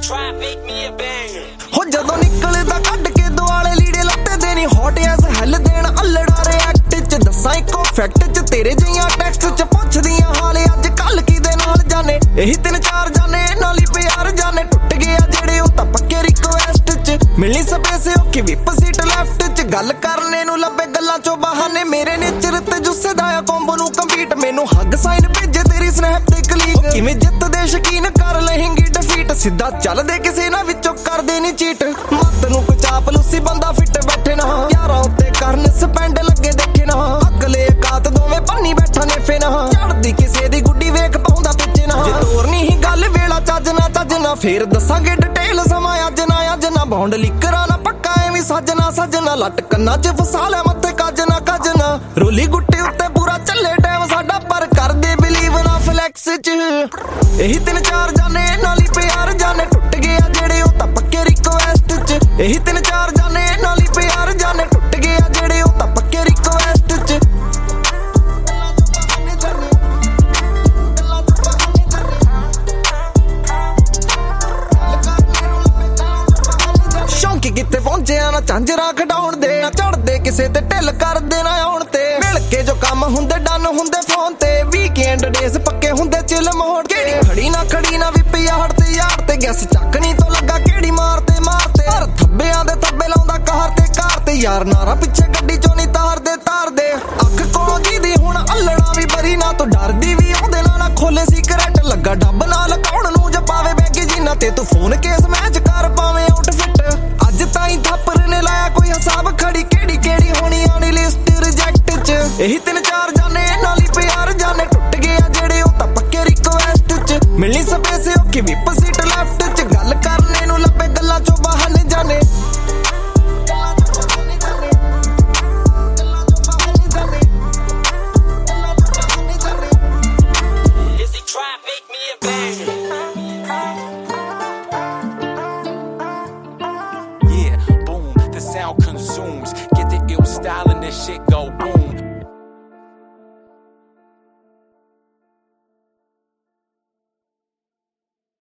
ਹੋ ਜਦੋਂ ਨਿਕਲਦਾ ਕੱਢ ਕੇ ਦੁਆਲੇ ਲੀੜੇ ਲੱਤੇ ਦੇ ਨਹੀਂ ਹੌਟ ਐਸ ਹੈਲ ਦੇਣ ਅਲੜਾ ਰਿਐਕਟ ਚ ਦੱਸਾਂ ਇੱਕੋ ਫੈਕਟ ਚ ਤੇਰੇ ਜਿਹੀਆਂ ਟੈਕਸਟ ਚ ਪੁੱਛਦੀਆਂ ਹਾਲੇ ਅੱਜ ਕੱਲ ਕਿਦੇ ਨਾਲ ਜਾਣੇ ਇਹੀ 3-4 ਜਾਣੇ ਨਾਲ ਹੀ ਪਿਆਰ ਜਾਣੇ ਟੁੱਟ ਗਿਆ ਜਿਹੜੇ ਉਹ ਤਾਂ ਪੱਕੇ ਰਿਕੁਐਸਟ ਚ ਮਿਲਣੀ ਸਪੇਸ ਓਕੇ ਵਿਪ ਸੀਟ ਲੈਫਟ ਚ ਗੱਲ ਕਰਨੇ ਨੂੰ ਲੱਭੇ ਗੱਲਾਂ ਚੋਂ ਬਹਾਨੇ ਮੇਰੇ ਨੇਚਰ ਤੇ ਜੁੱਸੇ ਦਾ ਆ ਕੰਬੋ ਨੂੰ ਕੰਪੀਟ ਮੈਨੂੰ ਹੱਗ ਸਾਈਨ ਭੇਜੇ ਤੇਰੀ ਸਨੈਪ ਤੇ ਕਲੀਕ ਕਿਵੇਂ ਜਿੱਤਦੇ ਸ਼ਕੀਨ ਕਰ ਲਹਿੰਗੀ ਡਿਫੀਟ ਸਿੱਧਾ ਚੱਲਦੇ ਕਿਸੇ ਨਾ ਵਿੱਚੋਂ ਕਰਦੇ ਨਹੀਂ ਚੀਟ ਮੱਤ ਨੂੰ ਕੋਈ ਚਾਪਲੂਸੀ ਬੰਦਾ ਫਿੱਟ ਬੈਠੇ ਨਾ ਯਾਰਾਂ ਉੱਤੇ ਕਰਨ ਸਪੈਂਡ ਲੱਗੇ ਦੇਖੇ ਨਾ ਅਗਲੇ ਕਾਤ ਦੋਵੇਂ ਪੰਨੀ ਬੈਠਾ ਨੇਫੇ ਨਾ ਚੜਦੀ ਕਿਸੇ ਦੀ ਗੁੱਡੀ ਵੇਖ ਪਾਉਂਦਾ ਪਿੱਛੇ ਨਾ ਜੇ ਤੋਰਨੀ ਹੀ ਗੱਲ ਵੇਲਾ ਚੱਜ ਨਾ ਫੇਰ ਦੱਸਾਂਗੇ ਡਿਟੇਲ ਸਮਾਂ ਅੱਜ ਨਾ ਬੌਂਡ ਲਿਕਰਾਂ ਨਾ ਪੱਕਾ ਐਵੇਂ ਸੱਜਣਾ ਲੱਟ ਕੰਨਾਂ 'ਚ ਫਸਾ ਲਿਆ ਮੱਥੇ ਕੱਜਣਾ ਰੋਲੀ ਗੁੱਟੇ ਉੱਤੇ ਪੂਰਾ ਚੱਲੇ ਟਾਈਮ ਸਾਡਾ ਪਰ ਕਰਦੇ ਬਿਲੀਵ ਨਾ ਫਲੈਕਸ 'ਚ ਇਹੀ 3-4 ਜਾਣੇ ਨਾਲ ਹੀ ਪਿਆਰ ਜਾਣੇ ਟੁੱਟ ਗਿਆ ਜਿਹੜੇ ਉਹ ਤਾਂ ਪੱਕੇ ਰਿਕੁਐਸਟ 'ਚ ਇਹੀ 3-4 ਜਾਣੇ ਨਾਲ ਹੀ ਪਿਆਰ ਜਾਣੇ ਟੁੱਟ ਗਿਆ ਜਿਹੜੇ ਉਹ ਤਾਂ ਪੱਕੇ ਰਿਕੁਐਸਟ 'ਚ ਸ਼ੌਂਕੀ ਕਿਤੇ ਪਹੁੰਚਿਆ ਨਾ ਝਾਂਜਰਾਂ ਖਡਾਉਣ ਦੇ ਨਾ ਚੜਦੇ ਕਿਸੇ ਤੇ ਢਿੱਲ ਕਰਦੇ ਨਾ ਆਉਣ ਤੇ ਮਿਲ ਕੇ ਜੋ ਕੰਮ ਹੁੰਦੇ ਡਨ ਹੁੰਦੇ ਫੋਨ ਤੇ ਵੀਕਐਂਡ ਡੇਜ਼ ਪੱਕੇ ਹੁੰਦੇ ਚਿਲ ਮੋੜ ਕੇ ਖੜੀ ਨਾ ਵੀ ਪਿਆਰ ਤੇ ਗੈਸ ਚੱਕਣੀ ਤੋਂ ਲੱਗਾ ਕਿਹੜੀ ਮਾਰਤੇ ਪਰ ਥੱਬਿਆਂ ਦੇ ਥੱਬੇ ਲਾਉਂਦਾ ਕਾਰ ਤੇ ਯਾਰ ਨਾਰਾ ਪਿੱਛੇ ਗੱਡੀ ਚੋਂ ਨਹੀਂ ਤਾਰਦੇ ਅੱਖ ਕੋਲੋਂ ਜਿਹਦੀ ਹੁਣ ਅਲੜਾ ਵੀ ਬਰੀ ਨਾ ਤੂੰ ਡਰਦੀ ਵੀ ਉਹਦੇ ਨਾਲ ਖੋਲੇ ਸੀਕ੍ਰੇਟ ਲੱਗਾ ਡੱਬ ਨਾਲ ਕੌਣ ਨੂੰ ਜਪਾਵੇ ਬੈਗੀ ਜਿੰਨਾ ਤੇ ਤੂੰ ਫੋਨ ਕੇਸ ਮੈਚ ਕਰ ਪਾਵੇਂ ਆਊਟਫਿਟ ਅੱਜ ਤਾਈਂ ਥੱਪਰ ਨੇ ਲਾਇਆ ਕੋਈ ਹਿਸਾਬ ਖੜੀ ਕਿਹੜੀ ਹੋਣੀ ਆਣੀ ਲਿਸਟ ਰਿਜੈਕਟ 'ਚ ਇਹੀ 3-4 ਜਾਣੇ ਨਾਲ ਹੀ ਪਿਆਰ ਜਾਣੇ ਟੁੱਟ ਗਿਆ ਜਿਹੜੇ ਉਹ ਤਾਂ ਪੱਕੇ ਰਿਕੁਐਸਟ 'ਚ ਮਿਲਣੀ ਸਪੇਸ ਓਕੇ ਵਿਪ ਸੀਟ ਲੈਫਟ 'ਚ ਗੱਲ ਕਰਨੇ ਨੂੰ ਲੱਭੇ ਗੱਲਾਂ ਚੋਂ ਬਹਾਨੇ ਜਾਣੇ Consumes, get the ill style and this shit go boom.